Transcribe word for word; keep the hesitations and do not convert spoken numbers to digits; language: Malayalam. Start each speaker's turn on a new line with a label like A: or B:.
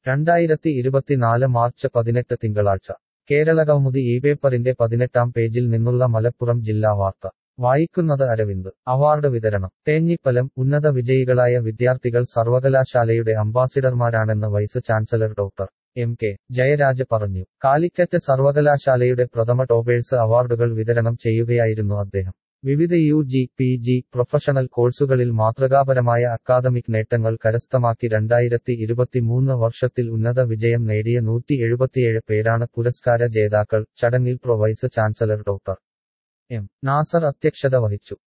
A: രണ്ടായിരത്തി ഇരുപത്തിനാല് മാർച്ച് പതിനെട്ട് തിങ്കളാഴ്ച കേരളകൗമുദി ഈ പേപ്പറിന്റെ പതിനെട്ടാം പേജിൽ നിന്നുള്ള മലപ്പുറം ജില്ലാ വാർത്ത വായിക്കുന്നത് അരവിന്ദ് അവാർഡ് വിതരണം തേഞ്ഞിപ്പലം ഉന്നത വിജയികളായ വിദ്യാർത്ഥികൾ സർവകലാശാലയുടെ അംബാസിഡർമാരാണെന്ന് vice chancellor doctor M K Jayaraj പറഞ്ഞു. കാലിക്കറ്റ് സർവകലാശാലയുടെ പ്രഥമ ടോപ്പേഴ്സ് അവാർഡുകൾ വിതരണം ചെയ്യുകയായിരുന്നു അദ്ദേഹം. വിവിധ U G P G professional കോഴ്സുകളിൽ മാതൃകാപരമായ അക്കാദമിക് നേട്ടങ്ങൾ കരസ്ഥമാക്കി രണ്ടായിരത്തി ഇരുപത്തിമൂന്ന് വർഷത്തിൽ ഉന്നത വിജയം നേടിയ നൂറ്റി എഴുപത്തിയേഴ് പേരാണ് പുരസ്കാര ജേതാക്കൾ. ചടങ്ങിൽ pro vice chancellor doctor M Nasar അധ്യക്ഷത വഹിച്ചു.